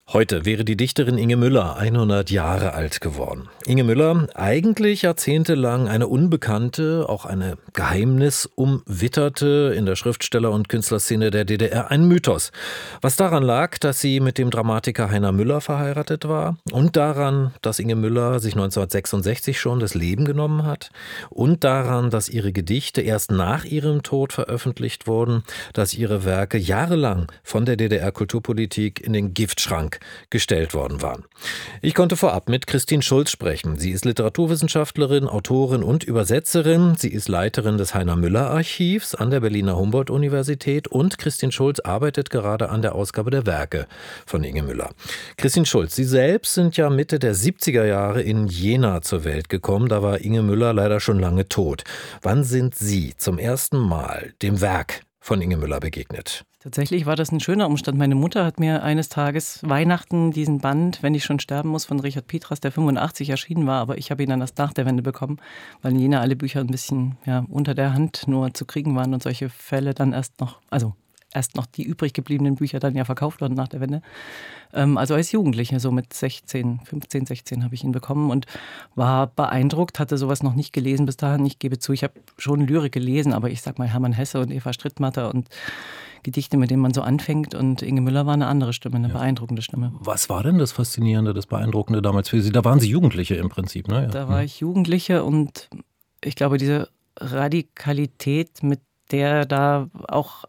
Heute wäre die Dichterin Inge Müller 100 Jahre alt geworden. Inge Müller, eigentlich jahrzehntelang eine unbekannte, auch eine geheimnisumwitterte, in der Schriftsteller- und Künstlerszene der DDR ein Mythos. Was daran lag, dass sie mit dem Dramatiker Heiner Müller verheiratet war und daran, dass Inge Müller sich 1966 schon das Leben genommen hat und daran, dass ihre Gedichte erst nach ihrem Tod veröffentlicht wurden, dass ihre Werke jahrelang von der DDR-Kulturpolitik in den Giftschrank gestellt worden waren. Ich konnte vorab mit Christine Schulz sprechen. Sie ist Literaturwissenschaftlerin, Autorin und Übersetzerin. Sie ist Leiterin des Heiner-Müller-Archivs an der Berliner Humboldt-Universität und Christine Schulz arbeitet gerade an der Ausgabe der Werke von Inge Müller. Christine Schulz, Sie selbst sind ja Mitte der 70er Jahre in Jena zur Welt gekommen. Da war Inge Müller leider schon lange tot. Wann sind Sie zum ersten Mal dem Werk von Inge Müller begegnet? Tatsächlich war das ein schöner Umstand. Meine Mutter hat mir eines Tages Weihnachten diesen Band »Wenn ich schon sterben muss« von Richard Petras, der 85 erschienen war, aber ich habe ihn dann erst nach der Wende bekommen, weil in Jena alle Bücher ein bisschen unter der Hand nur zu kriegen waren und solche Fälle dann erst noch die übrig gebliebenen Bücher dann ja verkauft wurden nach der Wende. Also als Jugendliche, so mit 15, 16 habe ich ihn bekommen und war beeindruckt, hatte sowas noch nicht gelesen bis dahin. Ich gebe zu, ich habe schon Lyrik gelesen, aber ich sag mal Hermann Hesse und Eva Strittmatter und Gedichte, mit denen man so anfängt. Und Inge Müller war eine andere Stimme, eine beeindruckende Stimme. Was war denn das Faszinierende, das Beeindruckende damals für Sie? Da waren Sie Jugendliche im Prinzip, ne? Ja. Da war ich Jugendliche und ich glaube, diese Radikalität, mit der da auch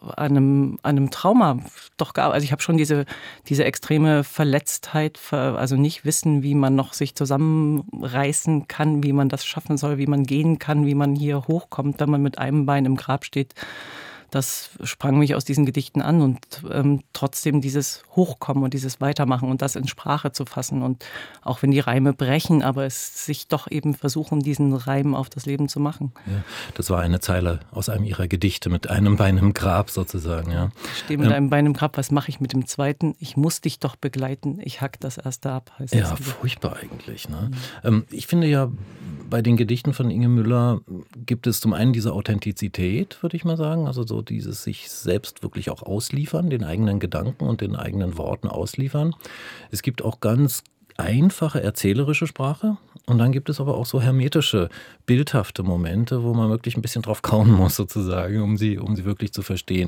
an einem Trauma doch gab. Also ich habe schon diese extreme Verletztheit, also nicht wissen, wie man noch sich zusammenreißen kann, wie man das schaffen soll, wie man gehen kann, wie man hier hochkommt, wenn man mit einem Bein im Grab steht. Das sprang mich aus diesen Gedichten an und trotzdem dieses Hochkommen und dieses Weitermachen und das in Sprache zu fassen und auch wenn die Reime brechen, aber es sich doch eben versuchen, diesen Reim auf das Leben zu machen. Ja, das war eine Zeile aus einem Ihrer Gedichte mit einem Bein im Grab sozusagen. Ja. Ich stehe mit einem Bein im Grab, was mache ich mit dem zweiten? Ich muss dich doch begleiten, ich hack das erste ab. Heißt ja, furchtbar eigentlich. Ne? Ich finde ja, bei den Gedichten von Inge Müller gibt es zum einen diese Authentizität, würde ich mal sagen, also so dieses sich selbst wirklich auch ausliefern, den eigenen Gedanken und den eigenen Worten ausliefern. Es gibt auch ganz einfache erzählerische Sprache und dann gibt es aber auch so hermetische, bildhafte Momente, wo man wirklich ein bisschen drauf kauen muss sozusagen, um sie wirklich zu verstehen.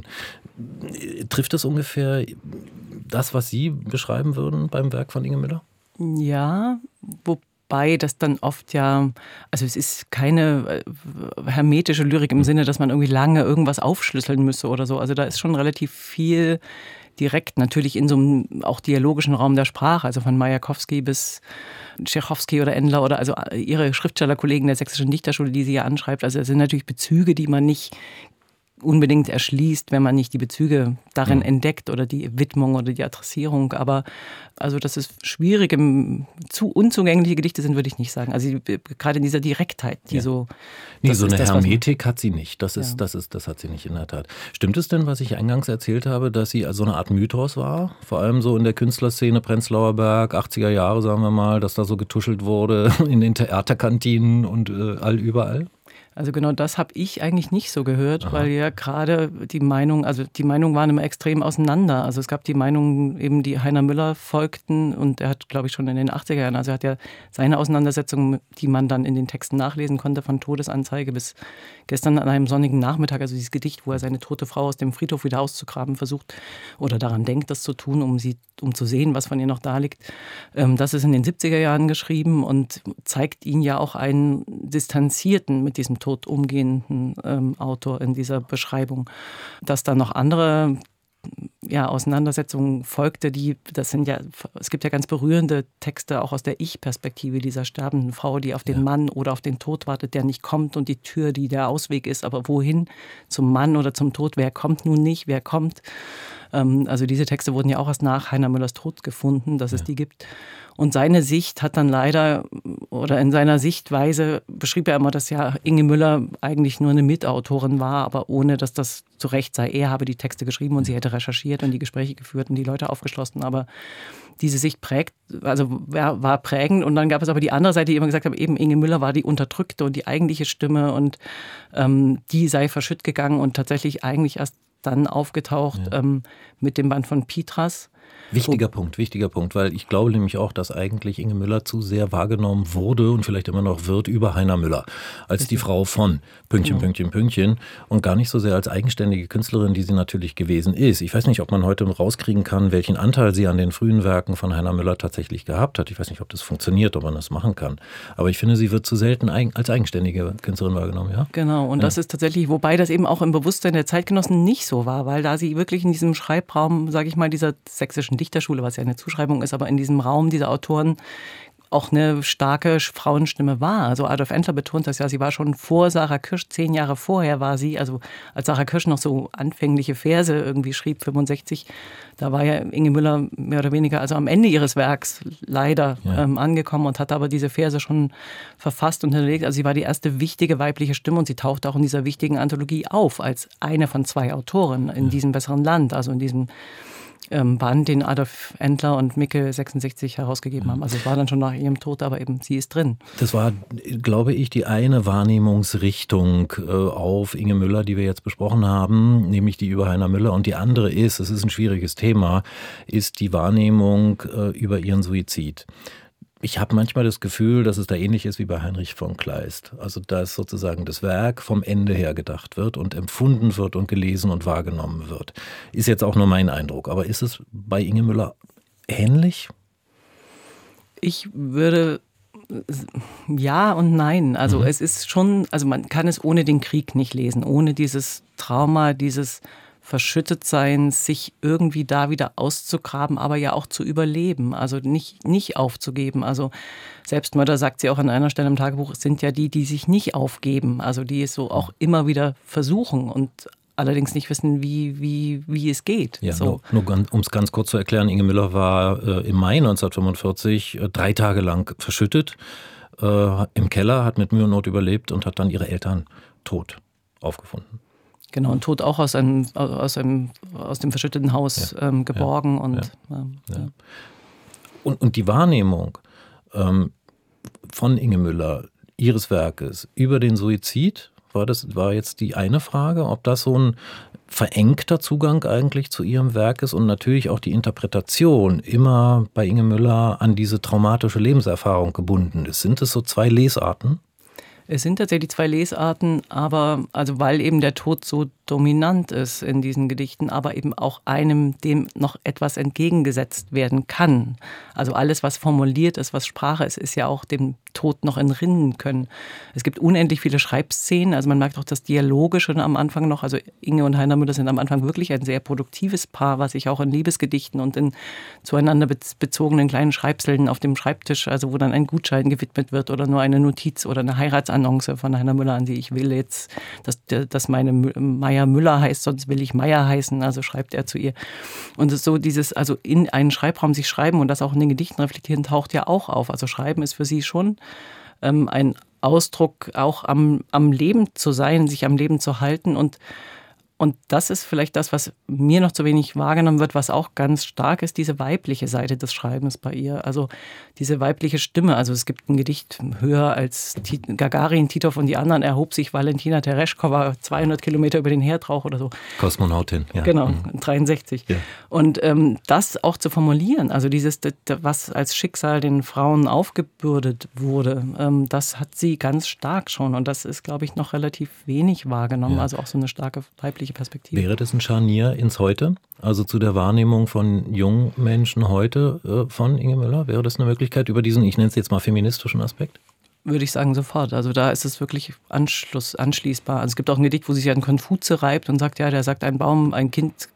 Trifft das ungefähr das, was Sie beschreiben würden beim Werk von Inge Müller? Ja, wobei das dann oft also es ist keine hermetische Lyrik im Sinne, dass man irgendwie lange irgendwas aufschlüsseln müsse oder so. Also da ist schon relativ viel direkt, natürlich in so einem auch dialogischen Raum der Sprache, also von Majakowski bis Tschechowski oder Endler oder also ihre Schriftstellerkollegen der Sächsischen Dichterschule, die sie ja anschreibt. Also es sind natürlich Bezüge, die man nicht unbedingt erschließt, wenn man nicht die Bezüge darin entdeckt oder die Widmung oder die Adressierung. Aber also, dass es schwierige, unzugängliche Gedichte sind, würde ich nicht sagen. Also gerade in dieser Direktheit, die so... Nee, so eine Hermetik hat sie nicht. Das hat sie nicht in der Tat. Stimmt es denn, was ich eingangs erzählt habe, dass sie also eine Art Mythos war? Vor allem so in der Künstlerszene Prenzlauer Berg, 80er Jahre, sagen wir mal, dass da so getuschelt wurde in den Theaterkantinen und überall? Also genau das habe ich eigentlich nicht so gehört, weil ja gerade die Meinungen waren immer extrem auseinander. Also es gab die Meinungen eben, die Heiner Müller folgten und er hat, glaube ich, schon in den 80er Jahren, also er hat ja seine Auseinandersetzungen, die man dann in den Texten nachlesen konnte, von Todesanzeige bis gestern an einem sonnigen Nachmittag, also dieses Gedicht, wo er seine tote Frau aus dem Friedhof wieder auszugraben versucht oder daran denkt, das zu tun, um zu sehen, was von ihr noch da liegt. Das ist in den 70er Jahren geschrieben und zeigt ihn ja auch einen distanzierten, mit diesem Tod umgehenden Autor in dieser Beschreibung. Dass da noch andere Auseinandersetzungen folgte, es gibt ja ganz berührende Texte auch aus der Ich-Perspektive dieser sterbenden Frau, die auf den Mann oder auf den Tod wartet, der nicht kommt und die Tür, die der Ausweg ist, aber wohin? Zum Mann oder zum Tod? Wer kommt nun nicht? Wer kommt? Also diese Texte wurden ja auch erst nach Heiner Müllers Tod gefunden, dass es die gibt. Und seine Sicht hat dann leider, oder in seiner Sichtweise beschrieb er immer, dass ja Inge Müller eigentlich nur eine Mitautorin war, aber ohne, dass das zu Recht sei. Er habe die Texte geschrieben und sie hätte recherchiert und die Gespräche geführt und die Leute aufgeschlossen. Aber diese Sicht war prägend. Und dann gab es aber die andere Seite, die immer gesagt hat, eben Inge Müller war die unterdrückte und die eigentliche Stimme und die sei verschütt gegangen und tatsächlich eigentlich erst dann aufgetaucht mit dem Band von Petras. Wichtiger Punkt, weil ich glaube nämlich auch, dass eigentlich Inge Müller zu sehr wahrgenommen wurde und vielleicht immer noch wird über Heiner Müller als die Frau von Pünktchen, Pünktchen, Pünktchen und gar nicht so sehr als eigenständige Künstlerin, die sie natürlich gewesen ist. Ich weiß nicht, ob man heute rauskriegen kann, welchen Anteil sie an den frühen Werken von Heiner Müller tatsächlich gehabt hat. Ich weiß nicht, ob das funktioniert, ob man das machen kann. Aber ich finde, sie wird zu selten als eigenständige Künstlerin wahrgenommen. Ja? Genau, und das ist tatsächlich, wobei das eben auch im Bewusstsein der Zeitgenossen nicht so war, weil da sie wirklich in diesem Schreibraum, sage ich mal, dieser sächsischen Dichterschule, was ja eine Zuschreibung ist, aber in diesem Raum dieser Autoren auch eine starke Frauenstimme war. Also Adolf Entler betont das ja, sie war schon vor Sarah Kirsch, 10 Jahre vorher war sie, also als Sarah Kirsch noch so anfängliche Verse irgendwie schrieb, 65, da war ja Inge Müller mehr oder weniger also am Ende ihres Werks leider angekommen und hat aber diese Verse schon verfasst und hinterlegt. Also sie war die erste wichtige weibliche Stimme und sie tauchte auch in dieser wichtigen Anthologie auf als eine von 2 Autoren in diesem besseren Land, also in diesem Band, den Adolf Entler und Micke 66 herausgegeben haben. Also es war dann schon nach ihrem Tod, aber eben sie ist drin. Das war, glaube ich, die eine Wahrnehmungsrichtung auf Inge Müller, die wir jetzt besprochen haben, nämlich die über Heiner Müller. Und die andere ist, es ist ein schwieriges Thema, ist die Wahrnehmung über ihren Suizid. Ich habe manchmal das Gefühl, dass es da ähnlich ist wie bei Heinrich von Kleist. Also dass sozusagen das Werk vom Ende her gedacht wird und empfunden wird und gelesen und wahrgenommen wird. Ist jetzt auch nur mein Eindruck. Aber ist es bei Inge Müller ähnlich? Ich würde ja und nein. Also es ist schon, also man kann es ohne den Krieg nicht lesen, ohne dieses Trauma, dieses Verschüttetsein, sich irgendwie da wieder auszugraben, aber ja auch zu überleben, also nicht aufzugeben. Also Selbstmörder, sagt sie auch an einer Stelle im Tagebuch, sind ja die sich nicht aufgeben, also die es so auch immer wieder versuchen und allerdings nicht wissen, wie es geht. Ja, so. nur um es ganz kurz zu erklären, Inge Müller war im Mai 1945 3 Tage lang verschüttet im Keller, hat mit Mühe und Not überlebt und hat dann ihre Eltern tot aufgefunden. Genau, und tot auch aus dem verschütteten Haus geborgen. Und die Wahrnehmung von Inge Müller, ihres Werkes, über den Suizid, war jetzt die eine Frage, ob das so ein verengter Zugang eigentlich zu ihrem Werk ist und natürlich auch die Interpretation immer bei Inge Müller an diese traumatische Lebenserfahrung gebunden ist. Sind es so 2 Lesarten? Es sind tatsächlich 2 Lesarten, aber also weil eben der Tod so dominant ist in diesen Gedichten, aber eben auch einem, dem noch etwas entgegengesetzt werden kann. Also alles, was formuliert ist, was Sprache ist, ist ja auch dem Tod noch entrinnen können. Es gibt unendlich viele Schreibszenen, also man merkt auch das Dialogische am Anfang noch, also Inge und Heiner Müller sind am Anfang wirklich ein sehr produktives Paar, was sich auch in Liebesgedichten und in zueinander bezogenen kleinen Schreibseln auf dem Schreibtisch, also wo dann ein Gutschein gewidmet wird oder nur eine Notiz oder eine Heiratsannonce von Heiner Müller an sie, ich will jetzt, dass meine Meier Müller heißt, sonst will ich Meier heißen, also schreibt er zu ihr. Und es ist so dieses, also in einen Schreibraum sich schreiben und das auch in den Gedichten reflektieren, taucht ja auch auf. Also Schreiben ist für sie schon ein Ausdruck, auch am Leben zu sein, sich am Leben zu halten und das ist vielleicht das, was mir noch zu wenig wahrgenommen wird, was auch ganz stark ist, diese weibliche Seite des Schreibens bei ihr. Also diese weibliche Stimme. Also es gibt ein Gedicht höher als Gagarin, Titov und die anderen, erhob sich Valentina Tereshkova 200 Kilometer über den Herdrauch oder so. Kosmonautin, ja. Genau, 63. Ja. Und das auch zu formulieren, also dieses, was als Schicksal den Frauen aufgebürdet wurde, das hat sie ganz stark schon. Und das ist, glaube ich, noch relativ wenig wahrgenommen. Ja. Also auch so eine starke weibliche Perspektive. Wäre das ein Scharnier ins Heute? Also zu der Wahrnehmung von jungen Menschen heute von Inge Müller? Wäre das eine Möglichkeit über diesen, ich nenne es jetzt mal feministischen Aspekt? Würde ich sagen, sofort. Also da ist es wirklich anschließbar. Also es gibt auch ein Gedicht, wo sich ein Konfutse reibt und sagt, ja, der sagt, ein Baum, ein Kind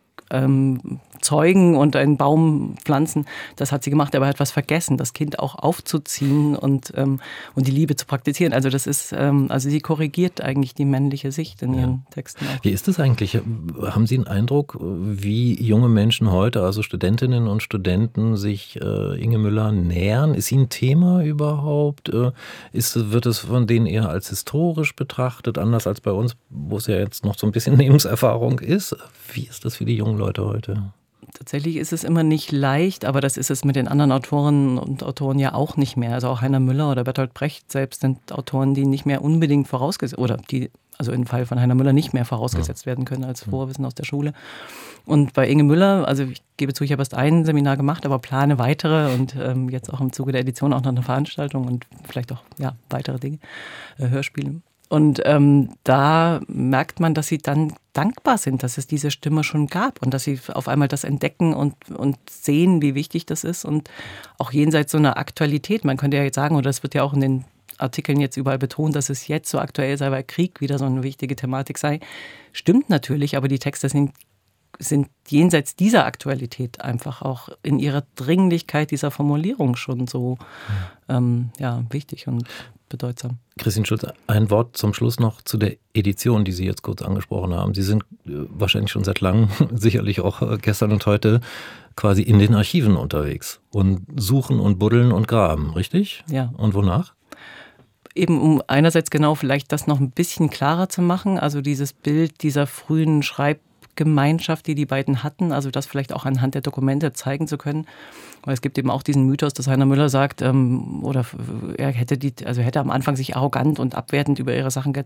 zeugen und einen Baum pflanzen, das hat sie gemacht, aber hat was vergessen, das Kind auch aufzuziehen und die Liebe zu praktizieren. Also das ist, also sie korrigiert eigentlich die männliche Sicht in ihren Texten auch. Wie ist das eigentlich? Haben Sie einen Eindruck, wie junge Menschen heute, also Studentinnen und Studenten, sich Inge Müller nähern? Ist sie ein Thema überhaupt? Wird es von denen eher als historisch betrachtet, anders als bei uns, wo es ja jetzt noch so ein bisschen Lebenserfahrung ist? Wie ist das für die jungen Leute heute? Tatsächlich ist es immer nicht leicht, aber das ist es mit den anderen Autorinnen und Autoren ja auch nicht mehr. Also auch Heiner Müller oder Bertolt Brecht selbst sind Autoren, die nicht mehr unbedingt vorausgesetzt oder die also im Fall von Heiner Müller nicht mehr vorausgesetzt werden können als Vorwissen aus der Schule. Und bei Inge Müller, also ich gebe zu, ich habe erst ein Seminar gemacht, aber plane weitere und jetzt auch im Zuge der Edition auch noch eine Veranstaltung und vielleicht auch weitere Dinge, Hörspiele. Und da merkt man, dass sie dann dankbar sind, dass es diese Stimme schon gab und dass sie auf einmal das entdecken und sehen, wie wichtig das ist und auch jenseits so einer Aktualität. Man könnte ja jetzt sagen, oder das wird ja auch in den Artikeln jetzt überall betont, dass es jetzt so aktuell sei, weil Krieg wieder so eine wichtige Thematik sei. Stimmt natürlich, aber die Texte sind jenseits dieser Aktualität einfach auch in ihrer Dringlichkeit dieser Formulierung schon so wichtig und bedeutsam. Christine Schulz, ein Wort zum Schluss noch zu der Edition, die Sie jetzt kurz angesprochen haben. Sie sind wahrscheinlich schon seit langem, sicherlich auch gestern und heute, quasi in den Archiven unterwegs und suchen und buddeln und graben, richtig? Ja. Und wonach? Eben um einerseits genau vielleicht das noch ein bisschen klarer zu machen, also dieses Bild dieser frühen Schreibgemeinschaft, die beiden hatten, also das vielleicht auch anhand der Dokumente zeigen zu können. Weil es gibt eben auch diesen Mythos, dass Heiner Müller sagt, oder er hätte am Anfang sich arrogant und abwertend über ihre Sachen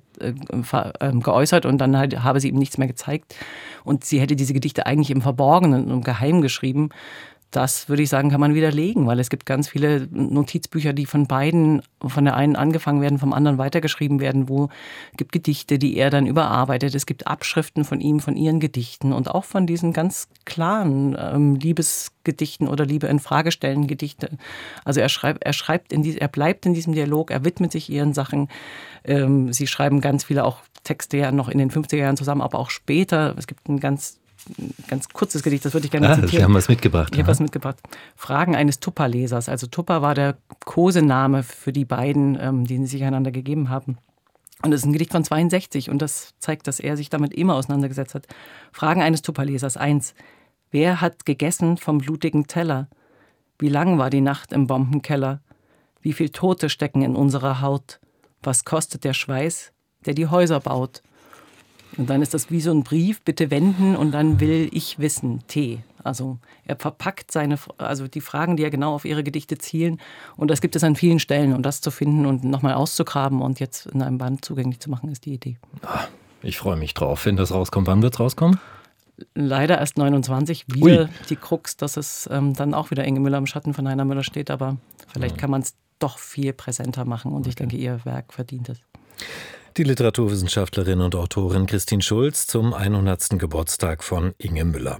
geäußert und dann habe sie ihm nichts mehr gezeigt. Und sie hätte diese Gedichte eigentlich im Verborgenen und geheim geschrieben. Das, würde ich sagen, kann man widerlegen, weil es gibt ganz viele Notizbücher, die von beiden, von der einen angefangen werden, vom anderen weitergeschrieben werden, es gibt Gedichte, die er dann überarbeitet. Es gibt Abschriften von ihm, von ihren Gedichten und auch von diesen ganz klaren Liebesgedichten oder Liebe in Frage stellen Gedichte. Also er bleibt in diesem Dialog, er widmet sich ihren Sachen. Sie schreiben ganz viele auch Texte ja noch in den 50er Jahren zusammen, aber auch später. Es gibt ein ganz kurzes Gedicht, das würde ich gerne zitieren. Sie haben was mitgebracht. Ich habe was mitgebracht. Fragen eines Tupper-Lesers. Also Tupper war der Kosename für die beiden, den sie sich einander gegeben haben. Und das ist ein Gedicht von 62 und das zeigt, dass er sich damit immer auseinandergesetzt hat. Fragen eines Tupper-Lesers. 1. Wer hat gegessen vom blutigen Teller? Wie lang war die Nacht im Bombenkeller? Wie viel Tote stecken in unserer Haut? Was kostet der Schweiß, der die Häuser baut? Und dann ist das wie so ein Brief, bitte wenden und dann will ich wissen, T. Also er verpackt die Fragen, die ja genau auf ihre Gedichte zielen. Und das gibt es an vielen Stellen. Und das zu finden und nochmal auszugraben und jetzt in einem Band zugänglich zu machen, ist die Idee. Ich freue mich drauf, wenn das rauskommt. Wann wird es rauskommen? Leider erst 29. Wieder die Krux, dass es dann auch wieder Inge Müller im Schatten von Heiner Müller steht. Aber vielleicht kann man es doch viel präsenter machen. Und ich denke, ihr Werk verdient es. Die Literaturwissenschaftlerin und Autorin Christine Schulz zum 100. Geburtstag von Inge Müller.